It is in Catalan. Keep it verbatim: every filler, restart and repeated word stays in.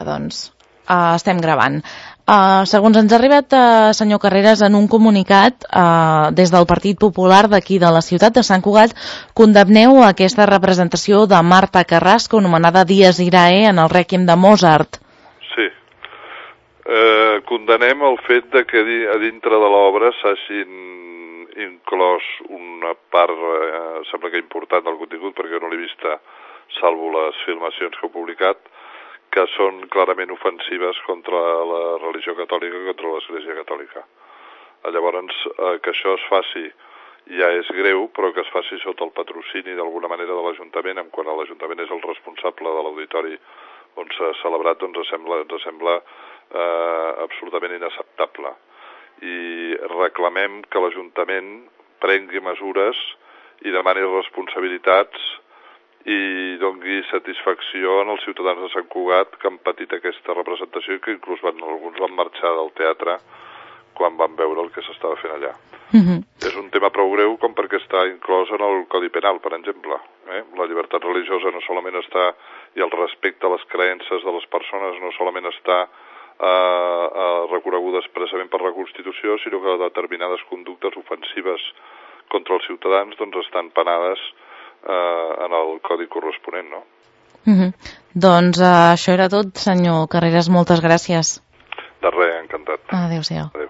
doncs uh, estem gravant. Uh, segons ens ha arribat, uh, senyor Carreras, en un comunicat uh, des del Partit Popular d'aquí de la ciutat de Sant Cugat, condemneu aquesta representació de Marta Carrasco, anomenada Dies Irae, en el Rèquiem de Mozart. Sí. Eh, condenem el fet de que a dintre de l'obra s'hagin inclòs una part, eh, sembla que important del contingut, perquè no l'he vista, salvo les filmacions que heu publicat, que són clarament ofensives contra la religió catòlica i contra l'Església Catòlica. Llavors, eh, que això es faci ja és greu, però que es faci sota el patrocini d'alguna manera de l'Ajuntament, en quan l'Ajuntament és el responsable de l'auditori on s'ha celebrat, doncs ens sembla, ens sembla eh, absolutament inacceptable. I reclamem que l'Ajuntament prengui mesures i demani responsabilitats i doni satisfacció en els ciutadans de Sant Cugat que han patit aquesta representació i que inclús van, alguns van marxar del teatre quan van veure el que s'estava fent allà. Mm-hmm. És un tema prou greu com perquè està inclòs en el Codi Penal, per exemple. Eh? La llibertat religiosa no solament està, i el respecte a les creences de les persones no solament està eh, eh, reconeguda expressament per la Constitució, sinó que determinades conductes ofensives contra els ciutadans doncs estan penades eh, en el codi corresponent, no? Mm-hmm. Doncs uh, això era tot, senyor Carreras, moltes gràcies. De res, encantat. Adéu-siau. Adéu.